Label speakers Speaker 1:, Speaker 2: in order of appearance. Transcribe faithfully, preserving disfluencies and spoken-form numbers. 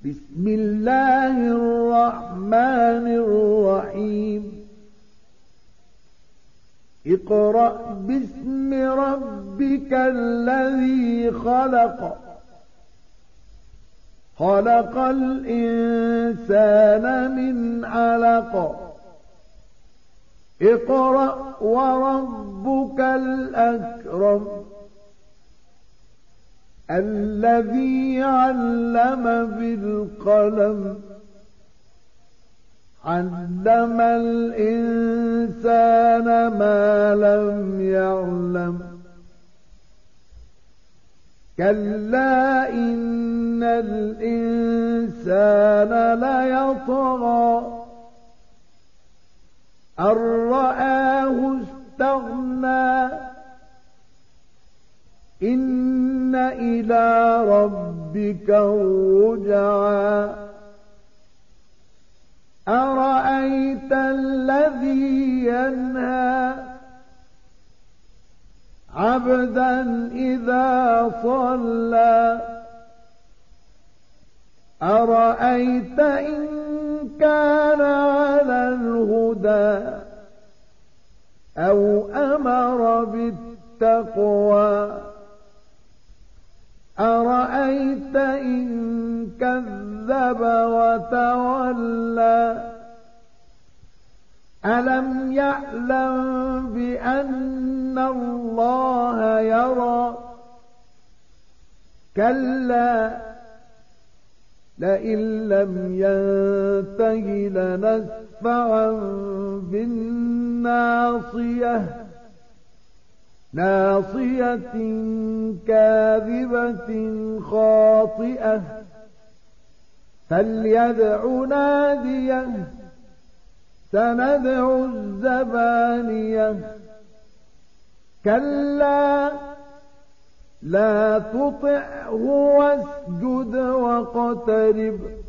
Speaker 1: بسم الله الرحمن الرحيم اقرأ باسم ربك الذي خلق خلق الإنسان من علق اقرأ وربك الأكرم الذي علم بالقلم علم الإنسان ما لم يعلم كلا إن الإنسان ليطغى أن رآه استغنى إن إلى ربك الرجعى أرأيت الذي ينهى عبدا إذا صلى أرأيت إن كان على الهدى أو أمر بالتقوى أرأيت إن كذب وتولى ألم يعلم بأن الله يرى كلا لئن لم ينته لنسفعا بالناصية ناصية كاذبة خاطئة فليدع ناديه سندع الزبانية كلا لا تطعه واسجد واقترب